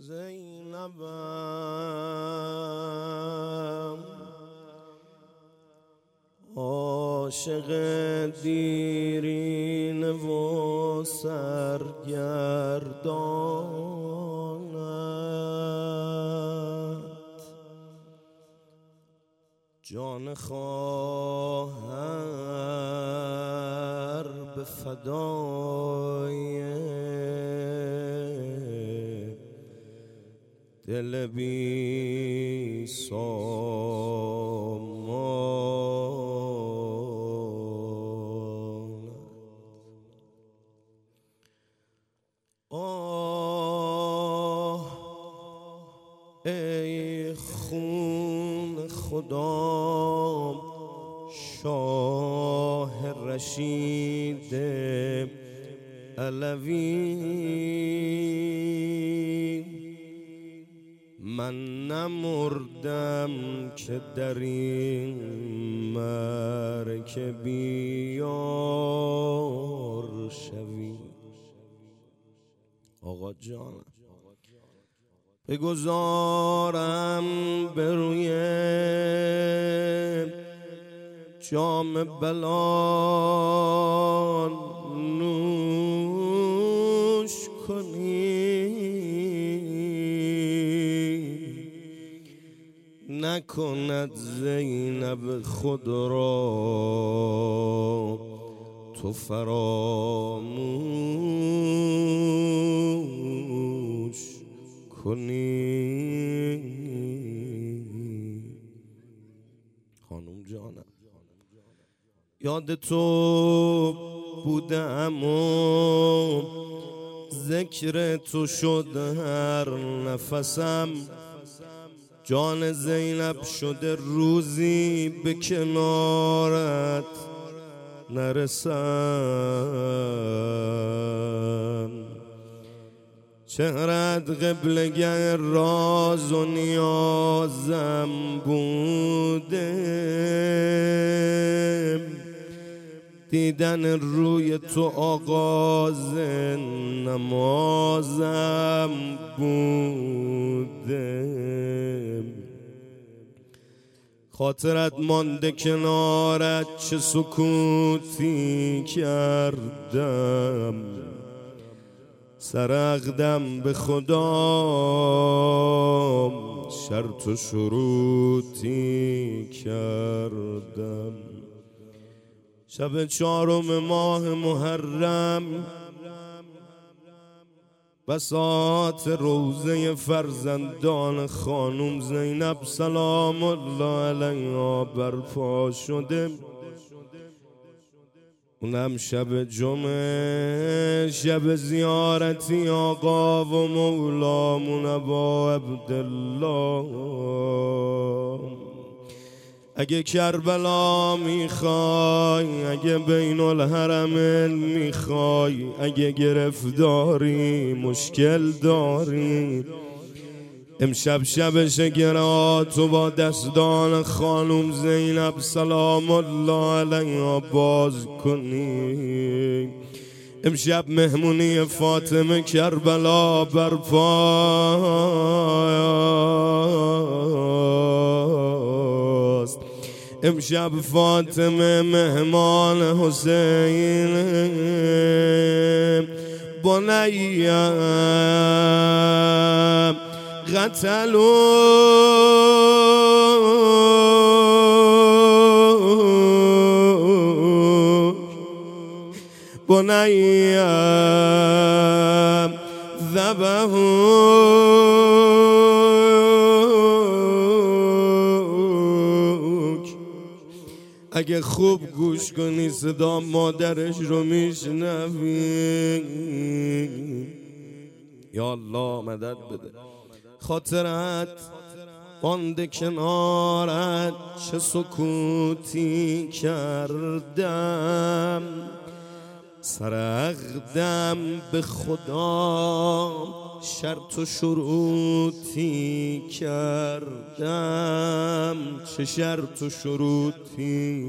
زینبم عاشق دیرین و سرگردانت جان خواهر به فدای دل بی سامان. آه ای خون خدا شاه رشید علوی، من نمردم که در این مرکب بیار شوی. آقا جانم بگذارم به روی جام بلال نوش کنی، نکند زینب خود را تو فراموش کنی. خانم جانم یاد تو بودم و ذکر تو شد هر نفسم، جان زینب شده روزی به کنارت نرسم. چهرت قبله‌گر راز و نیازم بوده، دیدن روی تو آغاز نمازم بوده. خاطرت مانده کنارت چه سکوتی کردم، سرقدم به خدا شرط و شروطی کردم. شب 4 ماه محرم بساط روضه فرزندان خانم زینب سلام الله علیها برپا شده، اونم شب جمعه، شب زیارتی آقا و مولامون ابا عبدالله. اگه کربلا میخوای، اگه بین الحرمین میخوای، اگه گرفتاری مشکل داری، امشب شب شگرا تو با دستان خانم زینب سلام الله علیها باز کنی. امشب مهمونی فاطمه کربلا برپاست، امشب فاطمه مهمان حسین. بنیم قتلوا بنیم ذبحوک. اگه خوب گوش کنی صدا مادرش رو میشنوی. یا الله مدد بده. خاطرت مانده کنارت چه سکوتی کردم، سرقدم به خدا شرط و شروطی کردم. چه شرط و شروطی؟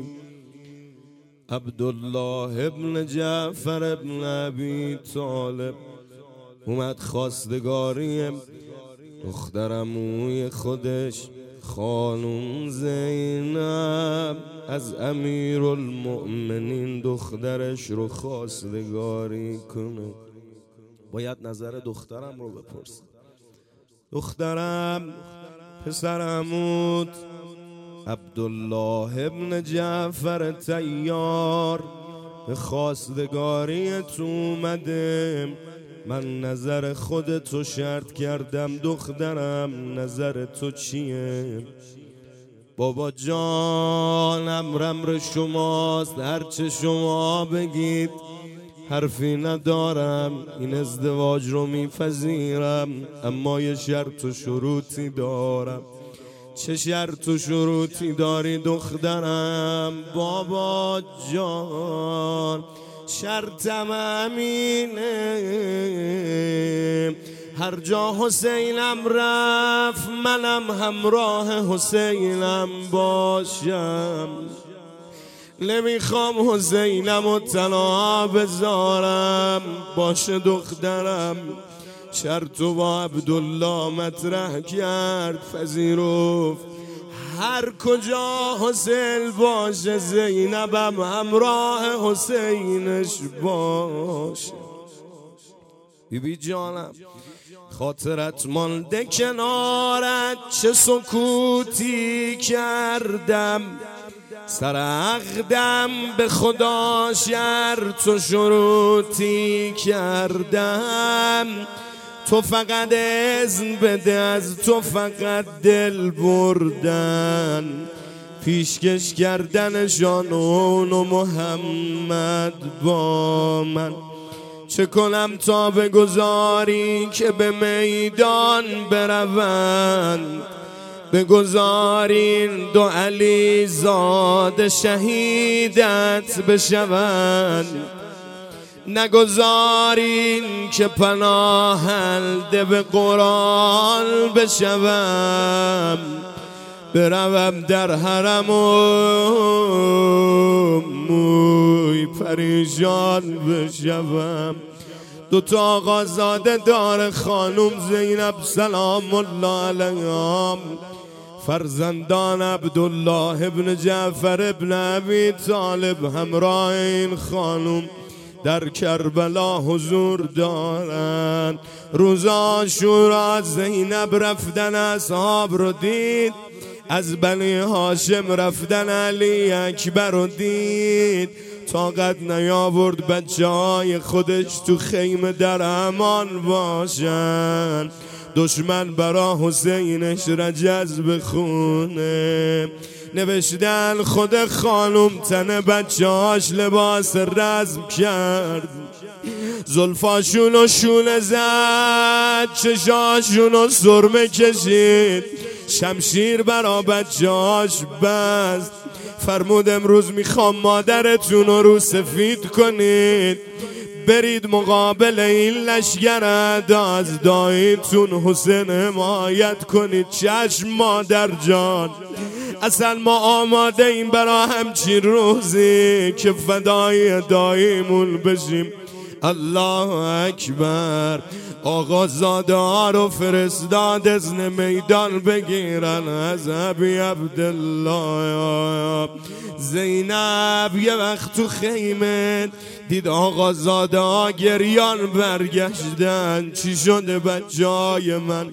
عبدالله ابن جعفر ابن ابی طالب اومد خواستگاری دخترموی خودش خانم زینب از امیرالمؤمنین دخترش رو خواستگاری کنه. باید نظر دخترم رو بپرسم. دخترم پسر عمود عبدالله ابن جعفر طیار به خواستگاریت اومده. من نظر خودتو شرط کردم دخترم، نظر تو چیه؟ بابا جان امر شماست، هرچه شما بگید حرفی ندارم، این ازدواج رو میپذیرم، اما یه شرط و شروطی دارم. چه شرط و شروطی داری دخترم؟ بابا جان شرطم امینه، هر جا حسینم رفت منم همراه حسینم باشم. نمیخوام حسینم و تنها بذارم. باشه دخترم. شرطو با عبدالله مطرح کرد، پذیرفت. هر کجا حسین باشه زینبم همراه حسینش باشه. بیبی جانم خاطرت مانده کنارت، چه سکوتی کردم، سر عقدم به خدا شرط و شروطی کردم. تو فقط اذن بده، از تو فقط دل بردن، پیشکش کردن جانون و محمد با من. چه کنم تا بگذاری که به میدان بروند، بگذارین دو علی زاده شهیدت بشوند، نگذارین که پناهنده به قرآن بشوم، بروم در حرم و موی پریشان بشوم. دوتا آقازاده دار خانم زینب سلام الله علیها، فرزندان عبدالله ابن جعفر ابن ابی طالب همراه این خانم در کربلا حضور دارند. روز عاشورا زینب رفتن اصحاب رو دید، از بنی هاشم رفتن علی اکبر رو دید، طاقت نیاورد بچه های خودش تو خیمه در امان باشن. دشمن برا حسینش رجز بخونه، نوشتن خود خانم تن بچه هاش لباس رزم کرد، زلفاشون و شونه زد، چشاشون و سرمه کشید، شمشیر برا بچه هاش بست. فرمود امروز میخوام مادرتون رو رو سفید کنید، برید مقابل این لشگر، از داییتون حسین حمایت کنید. چشم مادر جان، اصلا ما آماده این برا همچین روزی که فدای داییمون بشیم. الله اکبر. آقا زاده ها رو فرستاد ازن میدان بگیرن از ابی عبدالله. زینب یه وقت تو خیمه دید آقا زاده ها گریان برگشتن. چی شده بچه های من؟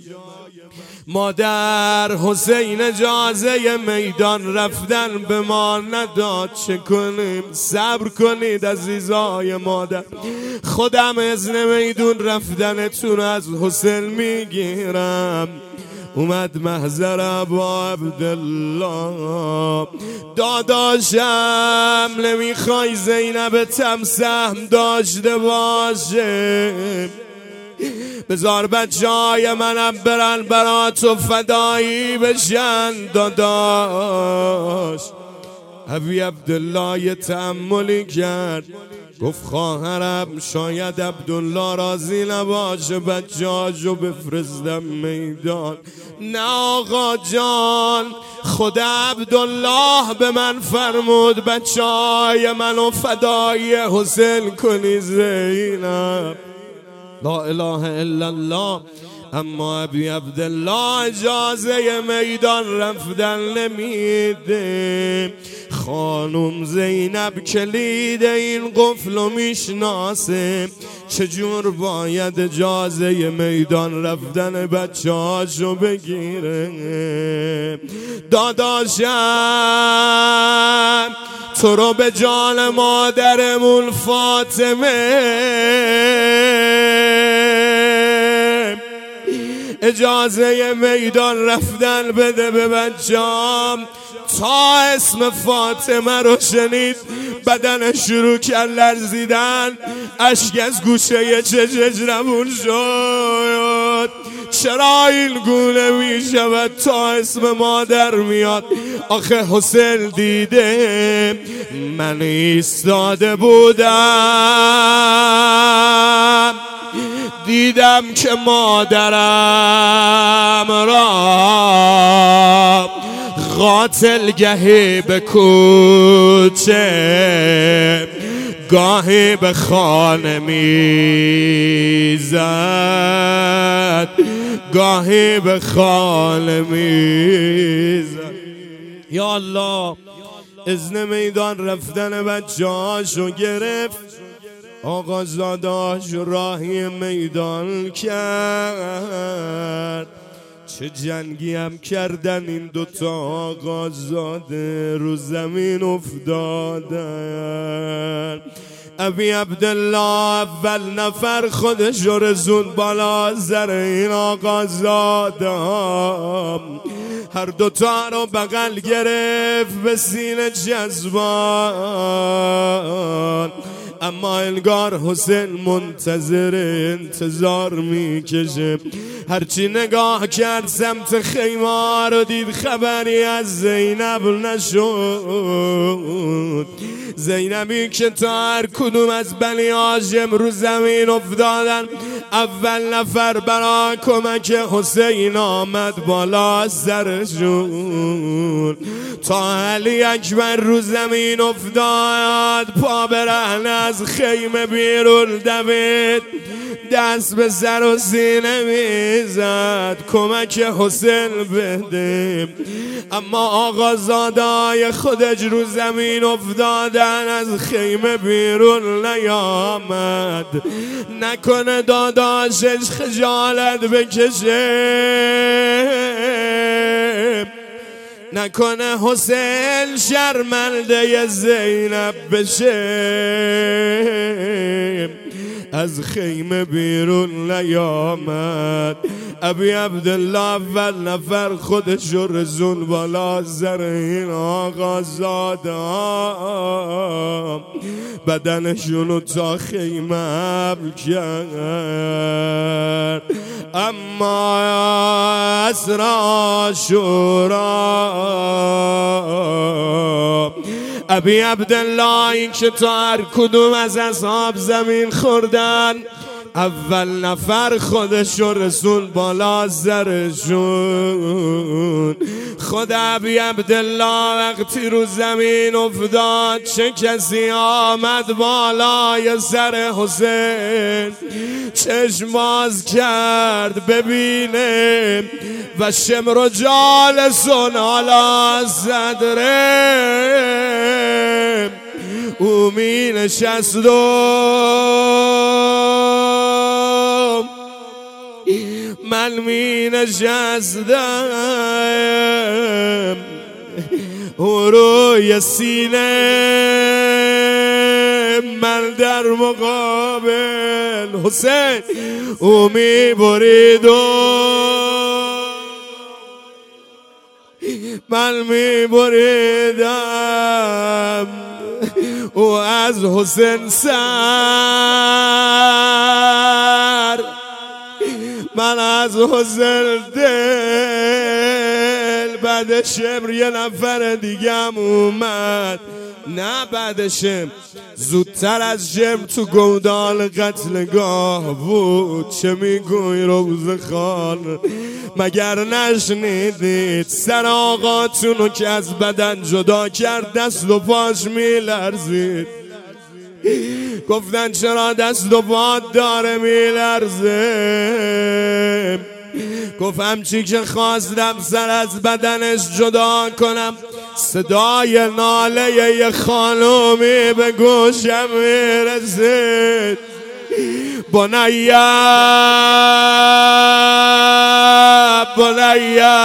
مادر حسین اجازه میدان رفتن به ما نداد، چه کنیم؟ صبر کنید عزیزای مادر، خودم اذن میدون رفتنتون از حسین میگیرم. اومد محضر ابا عبدالله، داداشم نمیخوای زینب تم سهم داشته باشه؟ بذار بچه های منم برن برا تو فدایی بشن داداش. ابی عبدالله یه تأملی کرد، گفت خواهرم شاید عبدالله راضی نباشه بچه هاشو بفرستم میدان. نه آقا جان، خود عبدالله به من فرمود بچه های منو فدایی حسین کنی زینب. لا اله الا الله. اما ابی عبدالله اجازه میدان رفتن نمیده. خانم زینب کلید این قفل میشناسه، چجور باید اجازه میدان رفتن بچه هاشو بگیره. داداشم تو رو به جان مادرمون فاطمه اجازه میدان رفتن بده به بچه‌ام. تا اسم فاطمه رو شنید بدن شروع کرد لرزیدن، اشک از گوشه چشش روون شد. چرا این گونه می شود تا اسم مادر میاد؟ آخه حسین دیده من ایستاده بودم، دیدم که مادرم را قاتل گاهی به کوچه گاهی به خانه میزد، گاهی به خانه میزد. یا الله اذن میدان رفتن بچه هاشو گرفت. آقا زاداش راهی میدان کرد. چه جنگی هم کردن این دوتا آقا زاده، رو زمین افتادن. ابی عبدالله اول نفر خودش رو رسوند بالا سر این آقا زاده، هر دوتا رو بغل گرفت به سینه جذبان. اما انگار حسین منتظر انتظار میکشه. هرچی نگاه کرد سمت خیمه رو دید خبری از زینب نشد. زینبی که تا هر کدوم از بنی هاشم رو زمین افتادن، اول نفر برای کمک حسین آمد بالا سرشون. تا علی اکبر رو زمین افتاد، پا برهنه از خیمه بیرون دوید، دست به سر و سینه میزد کمک حسین بده. اما آقا زادای خودش رو زمین افتادن، از خیمه بیرون نیامد. نکنه داداشش خجالت بکشه، نکنه حسین شرمنده زینب بشه. از خیمه بیرون نیامد. ابی عبدالله اول نفر خودش رو رسون بالا سر این آقا زاده، بدنشونو تا خیمه حمل کرد. اما اسرا شورا ابی عبدالله این که تا هر کدوم از اصحاب زمین خوردن، اول نفر خودش رو رسول بالا سرشون. خود ابی عبدالله وقتی رو زمین افتاد، چه کسی آمد بالای سر حسین چشم باز کرد ببینه و شمر جالسون علی صدره، او می نشست من می نشستم، او روی سینه من در مقابل حسین او می برید و من می بریدم. او از حسین سر، من از حسین دل. بعد شمر یه نفر دیگم اومد، نه بعد شمر، زودتر از شمر تو گودال قتلگاه بود. چه میگوی روز خان؟ مگر نشنیدید سر آقاتونو که از بدن جدا کرد دست و پاش میلرزید؟ گفتن چرا دست و پات داره میلرزه؟ گفتم چی که خواستم سر از بدنش جدا کنم، صدای ناله یه خانومی به گوشم میرسید. بنیا بنیا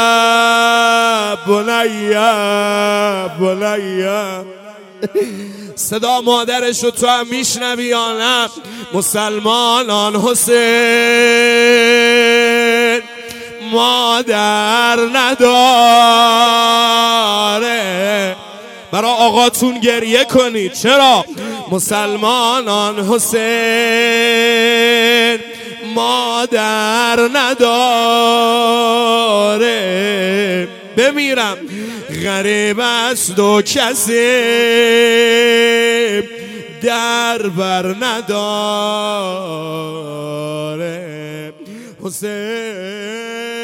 بنیا بنیا. صدا مادرش رو تو هم میشنوی یا نه؟ مسلمانان حسین مادر نداره، برای آقاتون گریه کنید. چرا؟ مسلمانان حسین مادر نداره. بمیرم غریب است و کسی در بر نداره. حسین